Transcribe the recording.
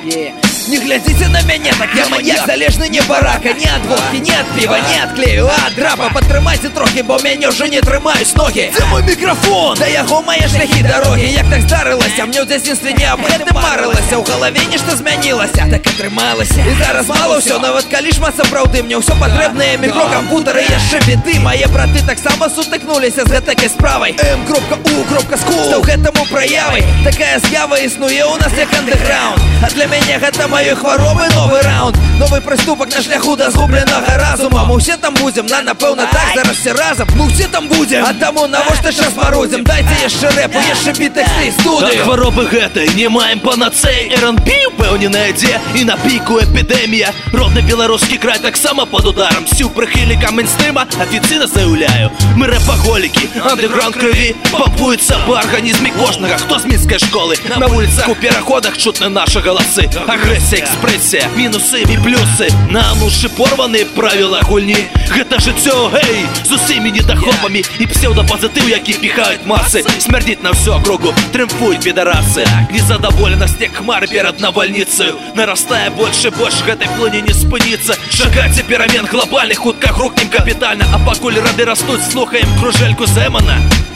Не глядзіце на мяне, так я маньяк, залежны не барака, не ад водкі, не ад піва, не ад клею, а ад драпа. Падтрымайце трохі, бо мяне ўжо не трымаюць ногі. Дзе мой мікрафон? Да яго мае шляхі дарогі. Як так здарылася? Мне ў дзяцінстве не аб гэтым марылася. У галаве нешта змянілася, так атрымалася. І зараз мала ўсё, нават калі шмат сапраўды. Мне ўсё патрэбнае мікро, кампутары, яшчэ біты. Мае браты таксама сутыкнуліся з гэтакай справай. М.У.Скул стаў гэтаму праявай. Такая з'ява існуе ў нас як андэграунд. А для мяне гэта маёй хваробы новы раунд. Новы прыступак на шляху да згубленага разума. Мы ўсе там будзем, напэўна так, зараз все разам. Мы ўсе там будзем, а таму навошта час марудзім. Дайце яшчэ рэпу, яшчэ бітэксты і студыю. Ад хваробы гэтай не маем панацэй. R&B упэўнена ідзе і на піку эпідэмія. Родны беларускі край таксама пад ударам. Сіў прыхільнікам мейнстрима афіцыйна заяўляю: мы рэпаголікі, андэграунд крыві. Пампуецца па арганізме кожнага, хто з мінскай школы. На вуліцах, у пераходах чутны нашы галасы. Агрэсія, экспрэсія, мінусы і плюсы. Нам ушы порваны правіла гульні. Гэта жыццё, гэй, з усімі недахопамі і псеўдапазітыў, які піхаюць масы. Смярдзіць на всю акругу, трымфуюць бедарасы. Незадаволенасць, як хмары перад навальніцаю. Нарастае больш і больш, гэтай плыні не спыніцца. Чакайце перамен глобальных, хутка грукнем капітальна. А пакуль рады растуць, слухаем кружэльку Зэмана.